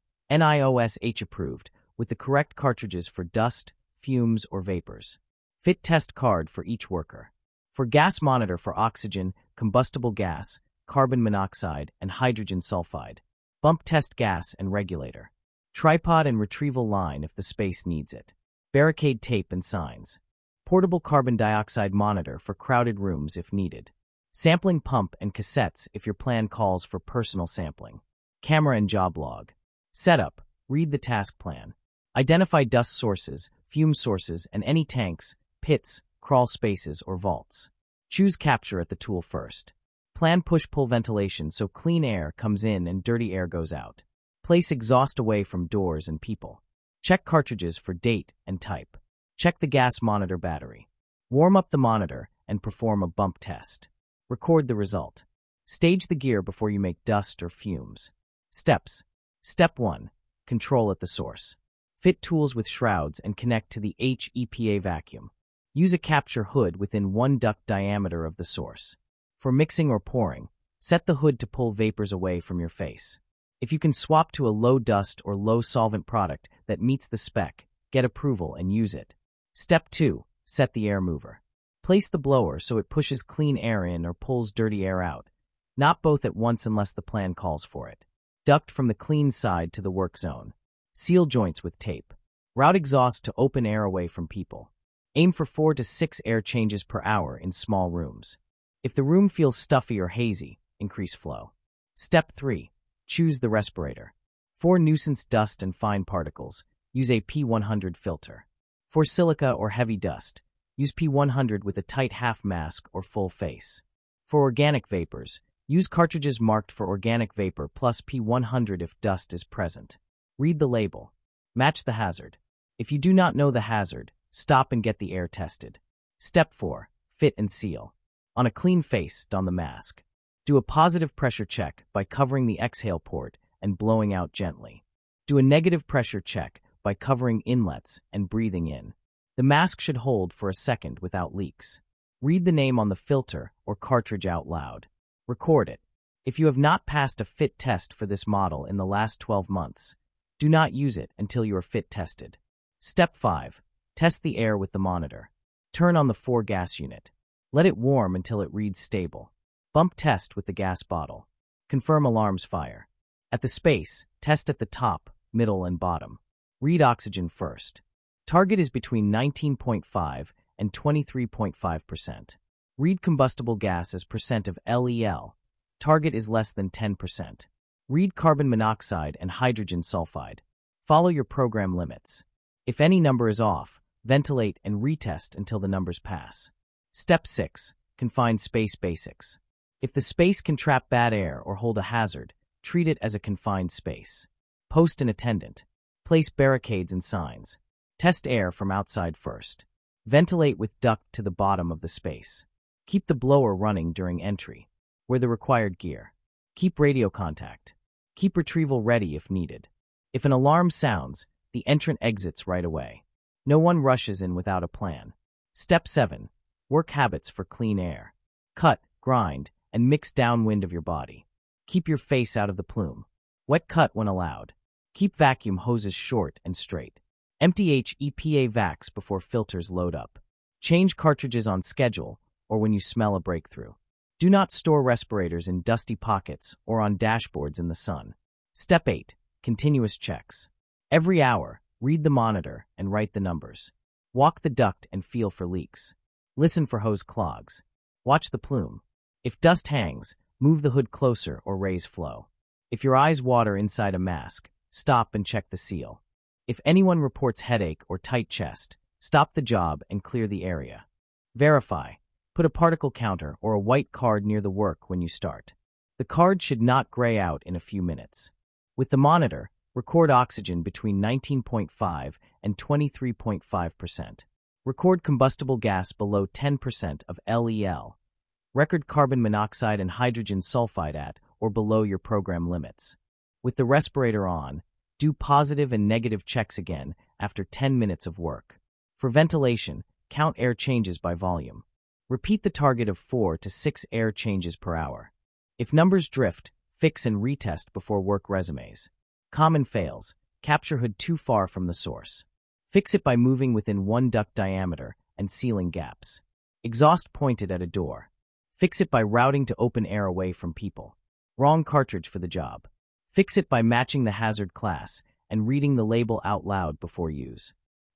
NIOSH approved, with the correct cartridges for dust, fumes, or vapors. Fit test card for each worker. For gas monitor for oxygen, combustible gas, carbon monoxide, and hydrogen sulfide. Bump test gas and regulator. Tripod and retrieval line if the space needs it. Barricade tape and signs. Portable carbon dioxide monitor for crowded rooms if needed. Sampling pump and cassettes if your plan calls for personal sampling. Camera and job log. Setup. Read the task plan. Identify dust sources, fume sources, and any tanks, pits, crawl spaces, or vaults. Choose capture at the tool first. Plan push-pull ventilation so clean air comes in and dirty air goes out. Place exhaust away from doors and people. Check cartridges for date and type. Check the gas monitor battery. Warm up the monitor and perform a bump test. Record the result. Stage the gear before you make dust or fumes. Steps. Step 1. Control at the source. Fit tools with shrouds and connect to the HEPA vacuum. Use a capture hood within 1 duct diameter of the source. For mixing or pouring, set the hood to pull vapors away from your face. If you can swap to a low dust or low solvent product that meets the spec, get approval and use it. Step 2. Set the air mover. Place the blower so it pushes clean air in or pulls dirty air out, not both at once unless the plan calls for it. Duct from the clean side to the work zone. Seal joints with tape. Route exhaust to open air away from people. Aim for 4 to 6 air changes per hour in small rooms. If the room feels stuffy or hazy, increase flow. Step 3. Choose the respirator. For nuisance dust and fine particles, use a P100 filter. For silica or heavy dust, use P100 with a tight half mask or full face. For organic vapors, use cartridges marked for organic vapor plus P100 if dust is present. Read the label. Match the hazard. If you do not know the hazard, stop and get the air tested. Step 4. Fit and seal. On a clean face, don the mask. Do a positive pressure check by covering the exhale port and blowing out gently. Do a negative pressure check by covering inlets and breathing in. The mask should hold for a second without leaks. Read the name on the filter or cartridge out loud. Record it. If you have not passed a fit test for this model in the last 12 months, do not use it until you are fit tested. Step 5. Test the air with the monitor. Turn on the 4-gas unit. Let it warm until it reads stable. Bump test with the gas bottle. Confirm alarms fire. At the space, test at the top, middle, and bottom. Read oxygen first. Target is between 19.5 and 23.5%. Read combustible gas as percent of LEL. Target is less than 10%. Read carbon monoxide and hydrogen sulfide. Follow your program limits. If any number is off, ventilate and retest until the numbers pass. Step 6. Confined space basics. If the space can trap bad air or hold a hazard, treat it as a confined space. Post an attendant. Place barricades and signs. Test air from outside first. Ventilate with duct to the bottom of the space. Keep the blower running during entry. Wear the required gear. Keep radio contact. Keep retrieval ready if needed. If an alarm sounds, the entrant exits right away. No one rushes in without a plan. Step 7. Work habits for clean air. Cut, grind, and mix downwind of your body. Keep your face out of the plume. Wet cut when allowed. Keep vacuum hoses short and straight. Empty HEPA vacs before filters load up. Change cartridges on schedule or when you smell a breakthrough. Do not store respirators in dusty pockets or on dashboards in the sun. Step 8. Continuous checks. Every hour, read the monitor and write the numbers. Walk the duct and feel for leaks. Listen for hose clogs. Watch the plume. If dust hangs, move the hood closer or raise flow. If your eyes water inside a mask, stop and check the seal. If anyone reports headache or tight chest, stop the job and clear the area. Verify. Put a particle counter or a white card near the work when you start. The card should not gray out in a few minutes. With the monitor, record oxygen between 19.5 and 23.5%. Record combustible gas below 10% of LEL. Record carbon monoxide and hydrogen sulfide at or below your program limits. With the respirator on, do positive and negative checks again after 10 minutes of work. For ventilation, count air changes by volume. Repeat the target of 4 to 6 air changes per hour. If numbers drift, fix and retest before work resumes. Common fails. Capture hood too far from the source. Fix it by moving within 1 duct diameter and sealing gaps. Exhaust pointed at a door. Fix it by routing to open air away from people. Wrong cartridge for the job. Fix it by matching the hazard class and reading the label out loud before use.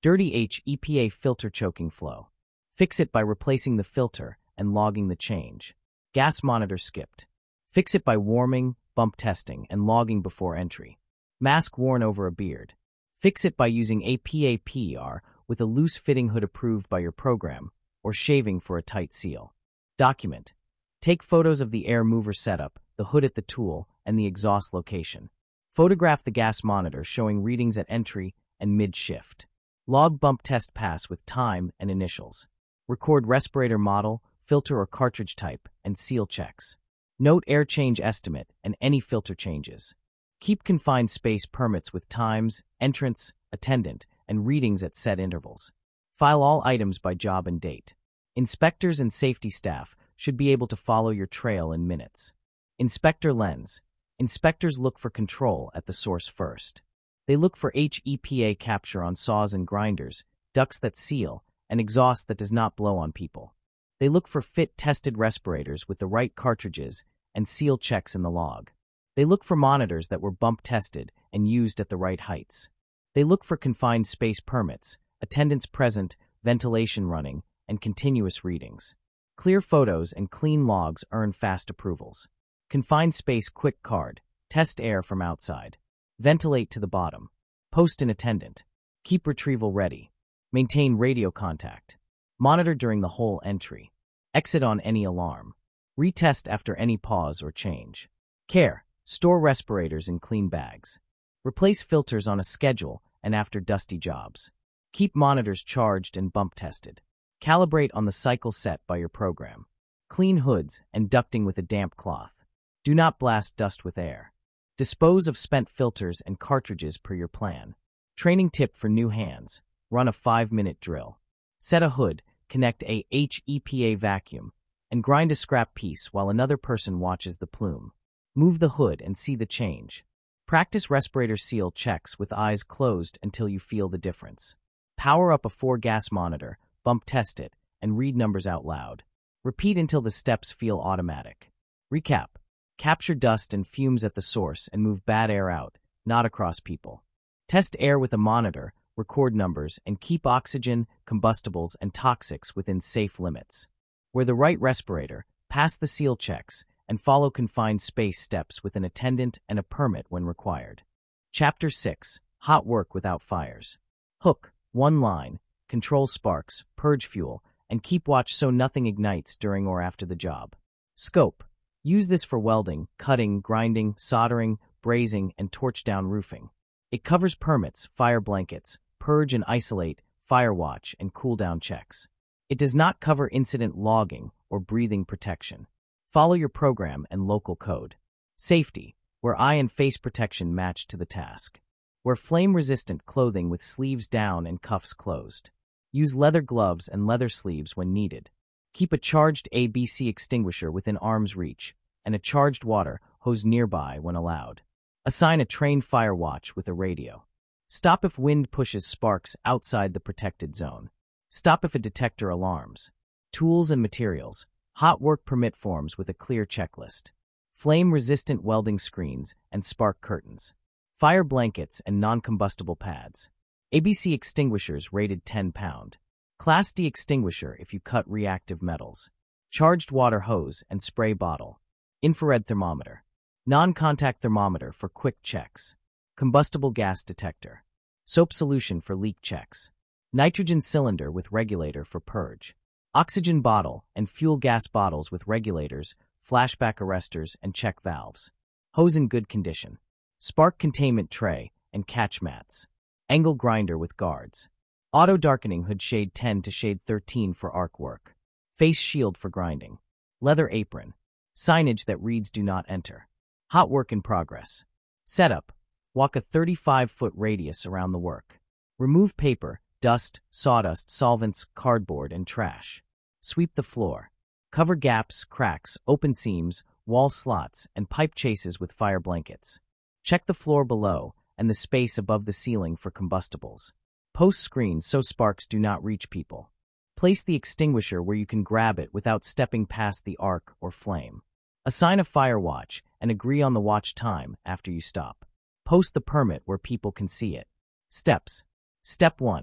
Dirty HEPA filter choking flow. Fix it by replacing the filter and logging the change. Gas monitor skipped. Fix it by warming, bump testing, and logging before entry. Mask worn over a beard. Fix it by using APAPER with a loose-fitting hood approved by your program, or shaving for a tight seal. Document. Take photos of the air mover setup, the hood at the tool, and the exhaust location. Photograph the gas monitor showing readings at entry and mid-shift. Log bump test pass with time and initials. Record respirator model, filter or cartridge type, and seal checks. Note air change estimate and any filter changes. Keep confined space permits with times, entrance, attendant, and readings at set intervals. File all items by job and date. Inspectors and safety staff should be able to follow your trail in minutes. Inspector lens. Inspectors look for control at the source first. They look for HEPA capture on saws and grinders, ducts that seal, and exhaust that does not blow on people. They look for fit tested respirators with the right cartridges and seal checks in the log. They look for monitors that were bump tested and used at the right heights. They look for confined space permits, attendants present, ventilation running, and continuous readings. Clear photos and clean logs earn fast approvals. Confined space quick card, test air from outside. Ventilate to the bottom. Post an attendant. Keep retrieval ready. Maintain radio contact. Monitor during the whole entry. Exit on any alarm. Retest after any pause or change. Care. Store respirators in clean bags. Replace filters on a schedule and after dusty jobs. Keep monitors charged and bump tested. Calibrate on the cycle set by your program. Clean hoods and ducting with a damp cloth. Do not blast dust with air. Dispose of spent filters and cartridges per your plan. Training tip for new hands. Run a 5-minute drill. Set a hood, connect a HEPA vacuum, and grind a scrap piece while another person watches the plume. Move the hood and see the change. Practice respirator seal checks with eyes closed until you feel the difference. Power up a 4-gas monitor, bump test it, and read numbers out loud. Repeat until the steps feel automatic. Recap. Capture dust and fumes at the source and move bad air out, not across people. Test air with a monitor, record numbers, and keep oxygen, combustibles, and toxics within safe limits. Wear the right respirator, pass the seal checks, and follow confined space steps with an attendant and a permit when required. Chapter 6. Hot work without fires. Hook. 1 line. Control sparks, purge fuel, and keep watch so nothing ignites during or after the job. Scope. Use this for welding, cutting, grinding, soldering, brazing, and torch-down roofing. It covers permits, fire blankets, purge and isolate, fire watch, and cool-down checks. It does not cover incident logging or breathing protection. Follow your program and local code. Safety, where eye and face protection match to the task. Wear flame-resistant clothing with sleeves down and cuffs closed. Use leather gloves and leather sleeves when needed. Keep a charged ABC extinguisher within arm's reach and a charged water hose nearby when allowed. Assign a trained fire watch with a radio. Stop if wind pushes sparks outside the protected zone. Stop if a detector alarms. Tools and materials. Hot work permit forms with a clear checklist. Flame-resistant welding screens and spark curtains. Fire blankets and non-combustible pads. ABC extinguishers rated 10 pound. Class D extinguisher if you cut reactive metals. Charged water hose and spray bottle. Infrared thermometer. Non-contact thermometer for quick checks. Combustible gas detector. Soap solution for leak checks. Nitrogen cylinder with regulator for purge. Oxygen bottle and fuel gas bottles with regulators, flashback arresters, and check valves. Hose in good condition. Spark containment tray and catch mats. Angle grinder with guards. Auto darkening hood shade 10 to shade 13 for arc work. Face shield for grinding. Leather apron. Signage that reads do not enter. Hot work in progress. Setup. Walk a 35-foot radius around the work. Remove paper, dust, sawdust, solvents, cardboard, and trash. Sweep the floor. Cover gaps, cracks, open seams, wall slots, and pipe chases with fire blankets. Check the floor below and the space above the ceiling for combustibles. Post screens so sparks do not reach people. Place the extinguisher where you can grab it without stepping past the arc or flame. Assign a fire watch and agree on the watch time after you stop. Post the permit where people can see it. Steps. Step 1.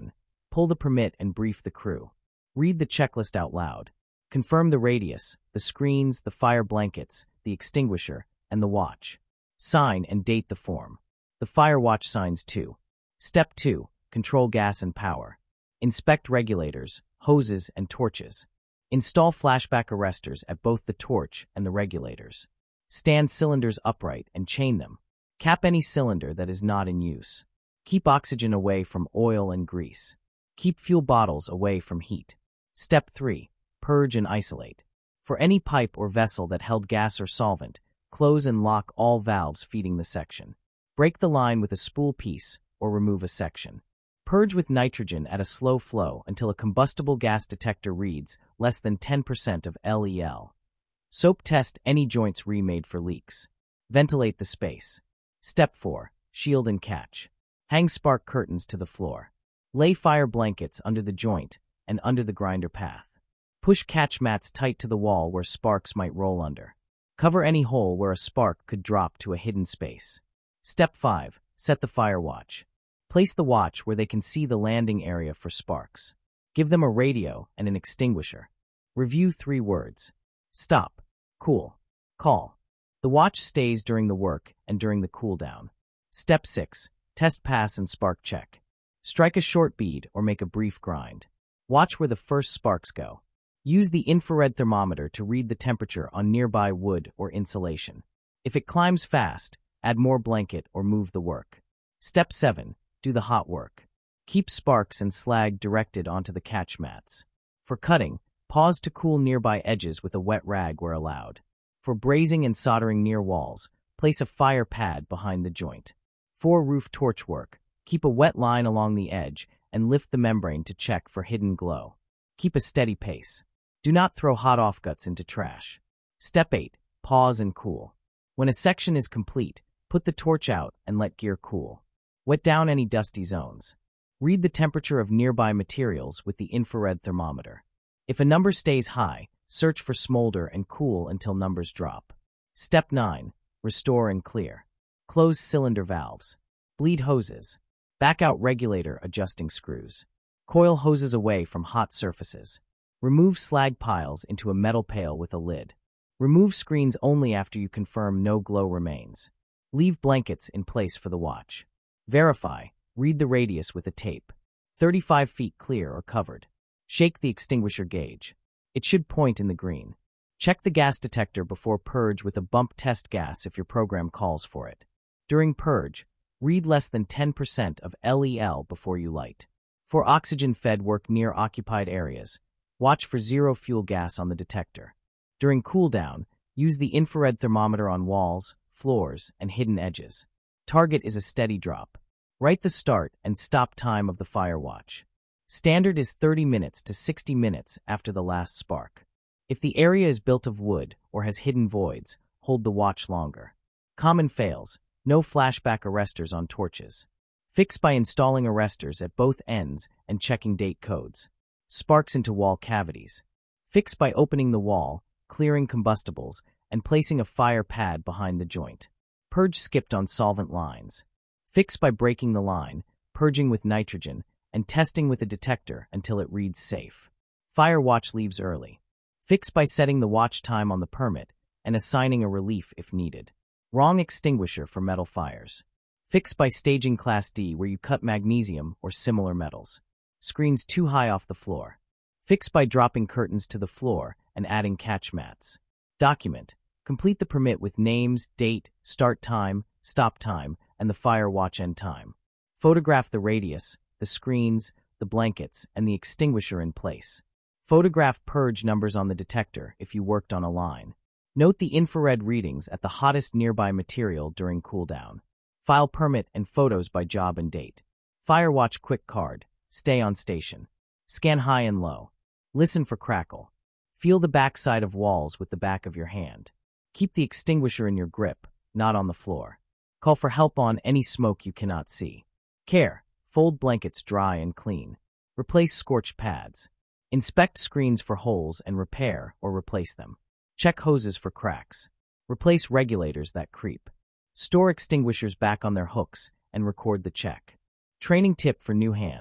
Pull the permit and brief the crew. Read the checklist out loud. Confirm the radius, the screens, the fire blankets, the extinguisher, and the watch. Sign and date the form. The fire watch signs too. Step 2. Control gas and power. Inspect regulators, hoses, and torches. Install flashback arresters at both the torch and the regulators. Stand cylinders upright and chain them. Cap any cylinder that is not in use. Keep oxygen away from oil and grease. Keep fuel bottles away from heat. Step 3. Purge and isolate. For any pipe or vessel that held gas or solvent, close and lock all valves feeding the section. Break the line with a spool piece or remove a section. Purge with nitrogen at a slow flow until a combustible gas detector reads less than 10% of LEL. Soap test any joints remade for leaks. Ventilate the space. Step 4. Shield and catch. Hang spark curtains to the floor. Lay fire blankets under the joint and under the grinder path. Push catch mats tight to the wall where sparks might roll under. Cover any hole where a spark could drop to a hidden space. Step 5. Set the fire watch. Place the watch where they can see the landing area for sparks. Give them a radio and an extinguisher. Review 3 words. Stop. Cool. Call. The watch stays during the work and during the cool down. Step 6. Test pass and spark check. Strike a short bead or make a brief grind. Watch where the first sparks go. Use the infrared thermometer to read the temperature on nearby wood or insulation. If it climbs fast, add more blanket or move the work. Step 7. Do the hot work. Keep sparks and slag directed onto the catch mats. For cutting, pause to cool nearby edges with a wet rag where allowed. For brazing and soldering near walls, place a fire pad behind the joint. For roof torch work, keep a wet line along the edge and lift the membrane to check for hidden glow. Keep a steady pace. Do not throw hot offcuts into trash. Step 8. Pause and cool. When a section is complete, put the torch out and let gear cool. Wet down any dusty zones. Read the temperature of nearby materials with the infrared thermometer. If a number stays high, search for smolder and cool until numbers drop. Step 9. Restore and clear. Close cylinder valves. Bleed hoses. Back out regulator adjusting screws. Coil hoses away from hot surfaces. Remove slag piles into a metal pail with a lid. Remove screens only after you confirm no glow remains. Leave blankets in place for the watch. Verify. Read the radius with a tape. 35 feet clear or covered. Shake the extinguisher gauge. It should point in the green. Check the gas detector before purge with a bump test gas if your program calls for it. During purge, read less than 10% of LEL before you light. For oxygen-fed work near occupied areas, watch for zero fuel gas on the detector. During cool down, use the infrared thermometer on walls, floors, and hidden edges. Target is a steady drop. Write the start and stop time of the fire watch. Standard is 30 minutes to 60 minutes after the last spark. If the area is built of wood or has hidden voids, hold the watch longer. Common fails: no flashback arresters on torches. Fix by installing arresters at both ends and checking date codes. Sparks into wall cavities. Fix by opening the wall, clearing combustibles, and placing a fire pad behind the joint. Purge skipped on solvent lines. Fix by breaking the line, purging with nitrogen, and testing with a detector until it reads safe. Fire watch leaves early. Fix by setting the watch time on the permit and assigning a relief if needed. Wrong extinguisher for metal fires. Fix by staging Class D where you cut magnesium or similar metals. Screens too high off the floor. Fix by dropping curtains to the floor and adding catch mats. Document. Complete the permit with names, date, start time, stop time, and the fire watch end time. Photograph the radius, the screens, the blankets, and the extinguisher in place. Photograph purge numbers on the detector if you worked on a line. Note the infrared readings at the hottest nearby material during cool down. File permit and photos by job and date. Fire watch quick card. Stay on station. Scan high and low. Listen for crackle. Feel the backside of walls with the back of your hand. Keep the extinguisher in your grip, not on the floor. Call for help on any smoke you cannot see. Care. Fold blankets dry and clean. Replace scorched pads. Inspect screens for holes and repair or replace them. Check hoses for cracks. Replace regulators that creep. Store extinguishers back on their hooks and record the check. Training tip for new hands.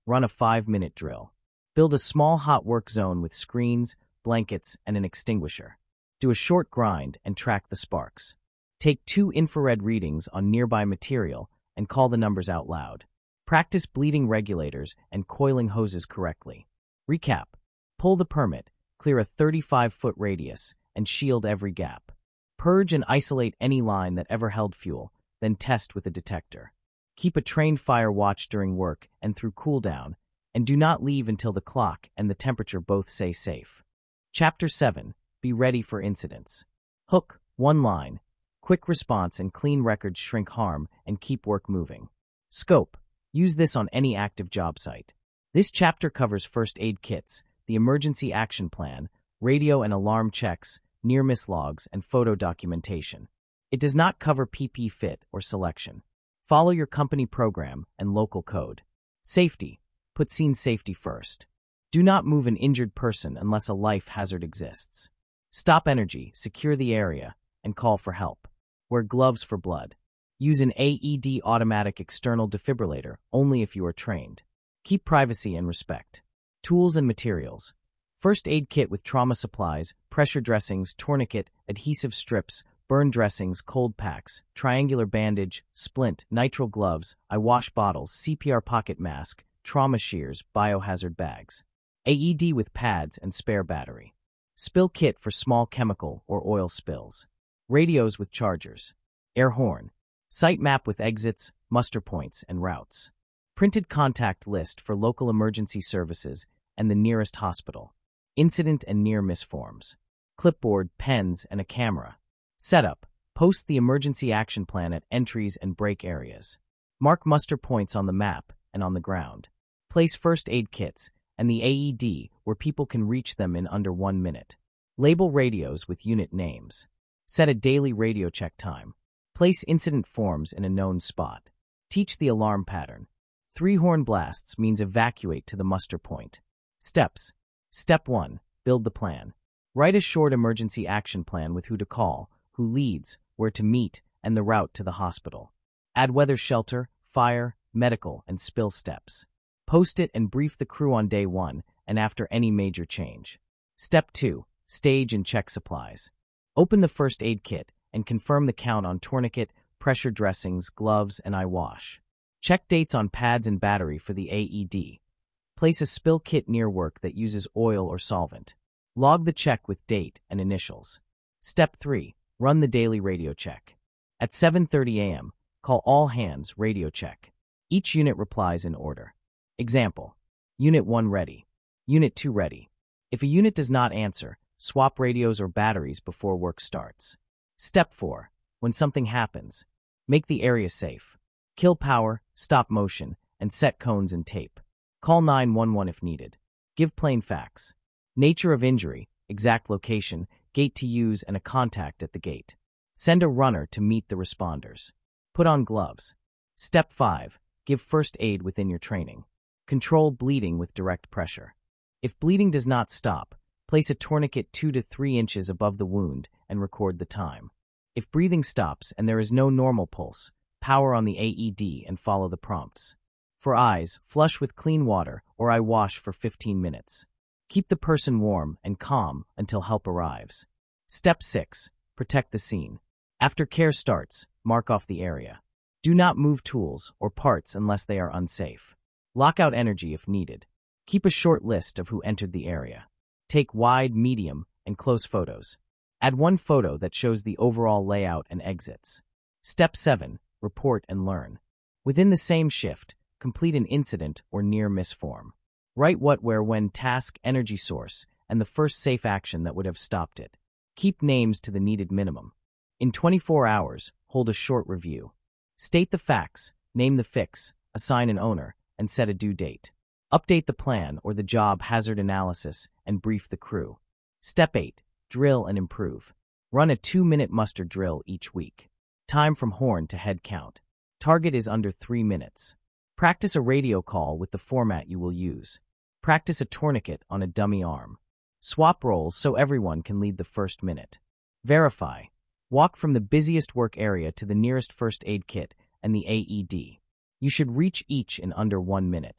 Run a 5-minute drill. Build a small hot work zone with screens, blankets, and an extinguisher. Do a short grind and track the sparks. Take 2 infrared readings on nearby material and call the numbers out loud. Practice bleeding regulators and coiling hoses correctly. Recap. Pull the permit, clear a 35-foot radius, and shield every gap. Purge and isolate any line that ever held fuel, then test with a detector. Keep a trained fire watch during work and through cool down, and do not leave until the clock and the temperature both say safe. Chapter 7. Be ready for incidents. Hook, 1 line. Quick response and clean records shrink harm and keep work moving. Scope. Use this on any active job site. This chapter covers first aid kits, the emergency action plan, radio and alarm checks, near-miss logs, and photo documentation. It does not cover PP fit or selection. Follow your company program and local code. Safety. Put scene safety first. Do not move an injured person unless a life hazard exists. Stop energy, secure the area, and call for help. Wear gloves for blood. Use an AED automatic external defibrillator only if you are trained. Keep privacy and respect. Tools and materials. First aid kit with trauma supplies, pressure dressings, tourniquet, adhesive strips, burn dressings, cold packs, triangular bandage, splint, nitrile gloves, eye-wash bottles, CPR pocket mask, trauma shears, biohazard bags. AED with pads and spare battery. Spill kit for small chemical or oil spills. Radios with chargers. Air horn. Site map with exits, muster points, and routes. Printed contact list for local emergency services and the nearest hospital. Incident and near-miss forms. Clipboard, pens, and a camera. Setup. Post the emergency action plan at entries and break areas. Mark muster points on the map and on the ground. Place first aid kits and the AED where people can reach them in under 1 minute. Label radios with unit names. Set a daily radio check time. Place incident forms in a known spot. Teach the alarm pattern. 3 horn blasts means evacuate to the muster point. Steps. Step 1. Build the plan. Write a short emergency action plan with who to call, who leads, where to meet, and the route to the hospital. Add weather shelter, fire, medical, and spill steps. Post it and brief the crew on day 1 and after any major change. Step 2. Stage and check supplies. Open the first aid kit and confirm the count on tourniquet, pressure dressings, gloves, and eye wash. Check dates on pads and battery for the AED. Place a spill kit near work that uses oil or solvent. Log the check with date and initials. Step 3. Run the daily radio check. At 7:30 a.m., call all hands radio check. Each unit replies in order. Example. Unit 1 ready. Unit 2 ready. If a unit does not answer, swap radios or batteries before work starts. Step 4. When something happens, make the area safe. Kill power, stop motion, and set cones and tape. Call 911 if needed. Give plain facts. Nature of injury, exact location, gate to use, and a contact at the gate. Send a runner to meet the responders. Put on gloves. Step 5. Give first aid within your training. Control bleeding with direct pressure. If bleeding does not stop, place a tourniquet 2 to 3 inches above the wound and record the time. If breathing stops and there is no normal pulse, power on the AED and follow the prompts. For eyes, flush with clean water or eye wash for 15 minutes. Keep the person warm and calm until help arrives. Step 6. Protect the scene. After care starts, mark off the area. Do not move tools or parts unless they are unsafe. Lock out energy if needed. Keep a short list of who entered the area. Take wide, medium, and close photos. Add 1 photo that shows the overall layout and exits. Step 7. Report and learn. Within the same shift, complete an incident or near-miss form. Write what, where, when, task, energy source, and the first safe action that would have stopped it. Keep names to the needed minimum. In 24 hours, hold a short review. State the facts, name the fix, assign an owner, and set a due date. Update the plan or the job hazard analysis and brief the crew. Step 8. Drill and improve. Run a 2-minute muster drill each week. Time from horn to head count. Target is under 3 minutes. Practice a radio call with the format you will use. Practice a tourniquet on a dummy arm. Swap roles so everyone can lead the first minute. Verify. Walk from the busiest work area to the nearest first aid kit and the AED. You should reach each in under 1 minute.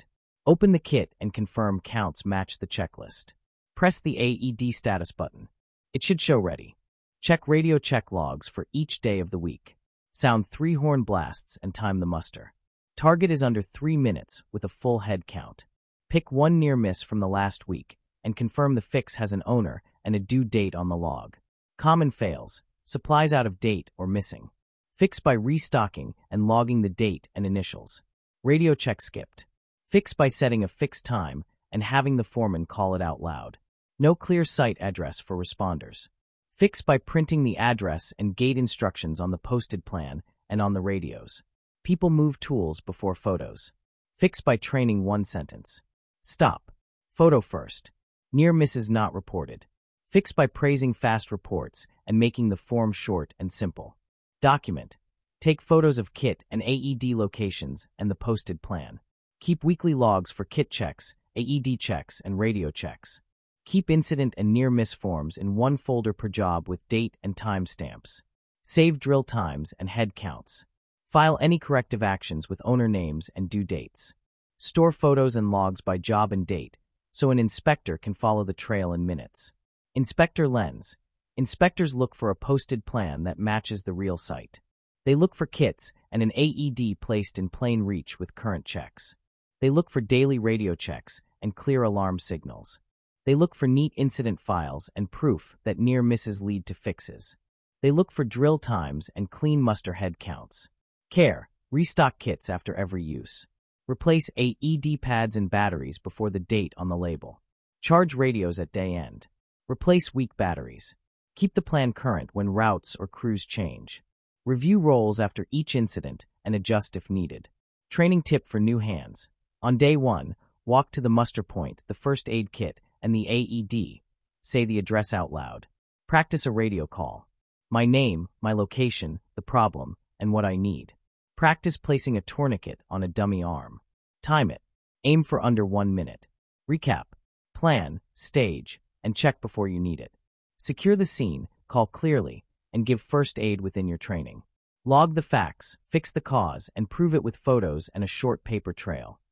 Open the kit and confirm counts match the checklist. Press the AED status button. It should show ready. Check radio check logs for each day of the week. Sound 3 horn blasts and time the muster. Target is under 3 minutes with a full head count. Pick one near miss from the last week and confirm the fix has an owner and a due date on the log. Common fails: supplies out of date or missing. Fix by restocking and logging the date and initials. Radio check skipped. Fix by setting a fixed time and having the foreman call it out loud. No clear site address for responders. Fix by printing the address and gate instructions on the posted plan and on the radios. People move tools before photos. Fix by training one sentence. Stop. Photo first. Near misses not reported. Fix by praising fast reports and making the form short and simple. Document. Take photos of kit and AED locations and the posted plan. Keep weekly logs for kit checks, AED checks, and radio checks. Keep incident and near-miss forms in one folder per job with date and time stamps. Save drill times and head counts. File any corrective actions with owner names and due dates. Store photos and logs by job and date, so an inspector can follow the trail in minutes. Inspector lens. Inspectors look for a posted plan that matches the real site. They look for kits and an AED placed in plain reach with current checks. They look for daily radio checks and clear alarm signals. They look for neat incident files and proof that near misses lead to fixes. They look for drill times and clean muster head counts. Care: restock kits after every use. Replace AED pads and batteries before the date on the label. Charge radios at day end. Replace weak batteries. Keep the plan current when routes or crews change. Review roles after each incident and adjust if needed. Training tip for new hands. On day 1, walk to the muster point, the first aid kit, and the AED. Say the address out loud. Practice a radio call. My name, my location, the problem, and what I need. Practice placing a tourniquet on a dummy arm. Time it. Aim for under 1 minute. Recap. Plan, stage, and check before you need it. Secure the scene, call clearly, and give first aid within your training. Log the facts, fix the cause, and prove it with photos and a short paper trail.